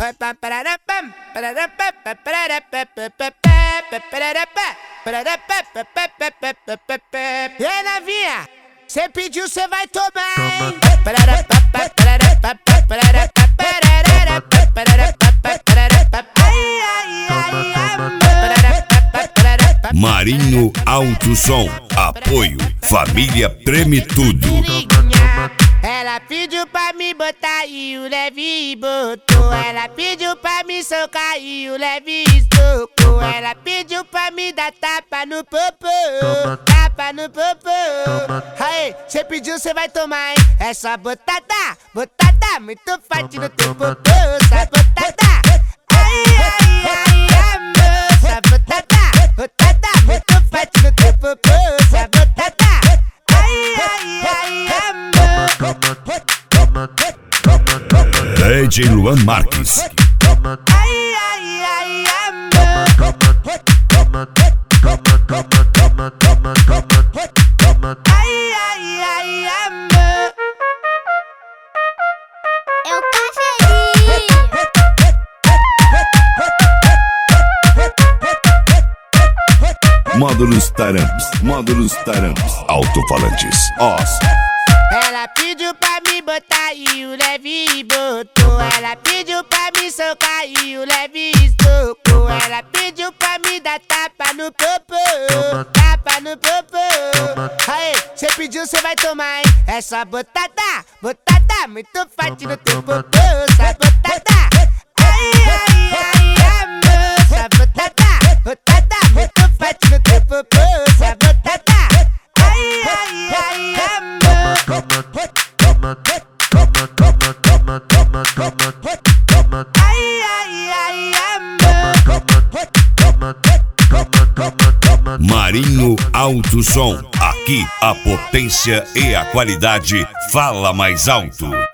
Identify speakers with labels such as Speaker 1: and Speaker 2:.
Speaker 1: E novinha, cê pediu, cê vai tomar, hein?
Speaker 2: Marinho Alto Som, apoio, família Preme Tudo.
Speaker 1: Ela pediu pra me botar e o leve botou. Ela pediu pra me socar e o leve estocou. Ela pediu pra me dar tapa no popô, tapa no popô. Aí, cê pediu, cê vai tomar, hein? É só botada, botada, muito forte no teu popô. Só botada, ai, ai, ai, amor. Só botada, botada, muito forte no teu popô. Só botada, ai, ai, ai, amor.
Speaker 2: DJ Luan Marques.
Speaker 1: Ai, ai, ai, amor. Ai, ai, ai, amor.
Speaker 3: Eu tô feliz.
Speaker 2: Módulos Taramps, alto-falantes,
Speaker 1: Ela pediu pra me botar e o leve botou. Ela pediu pra me socar e o leve estocou. Ela pediu pra me dar tapa no popô, tapa no popô. Aí, cê pediu, cê vai tomar, hein? É só botada, botada, muito forte no teu popô. Só botada, ai, ai, ai, amor. Só botada, botada, muito forte no teu popô. Só botada, ai, ai, ai, amor. Ai, ai, ai, amor.
Speaker 2: Marinho Alto Som, aqui a potência e a qualidade fala mais alto.